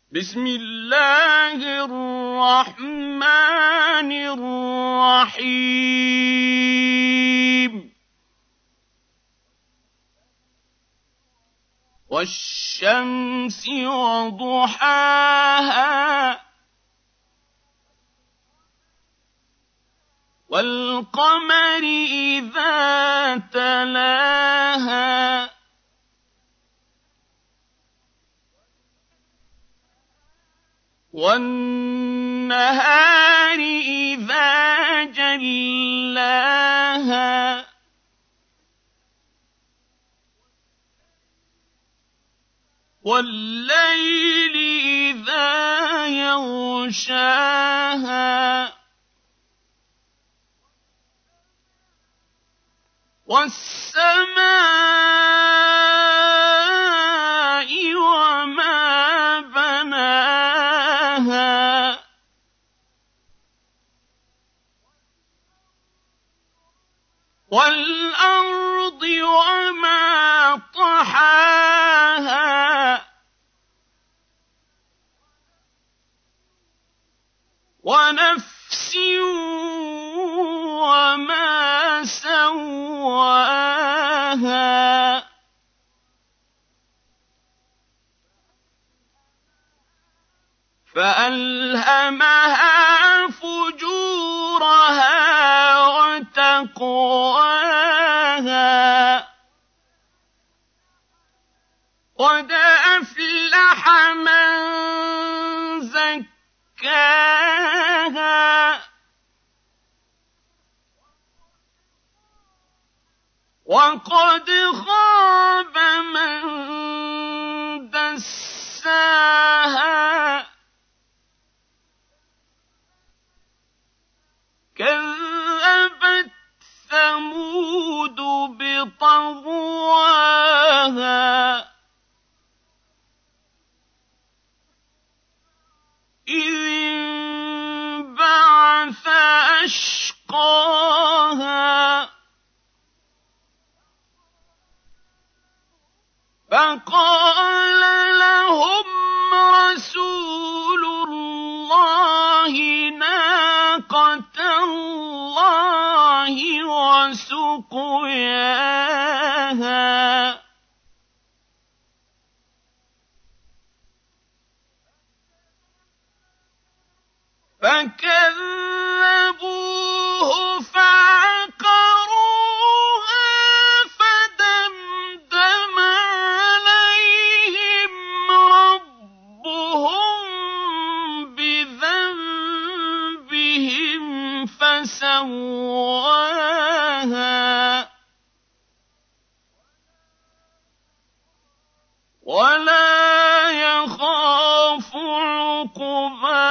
بسم الله الرحمن الرحيم والشمس وضحاها والقمر إذا تلاها والنهار إذا جلاها والليل إذا يغشاها والسماء وما بناها والأرض وما طحاها ونفس وما سواها فألهمها فجورها وتقواها قد أفلح من زكاها وقد خاب من دساها كذبت ثمود بطغواها إذ انبعث أشقاها فقال لهم رسول الله ناقة الله وسقياها فكذبوه فعقروها فدمدم عليهم ربهم بذنبهم فسواها ولا يخاف عقباها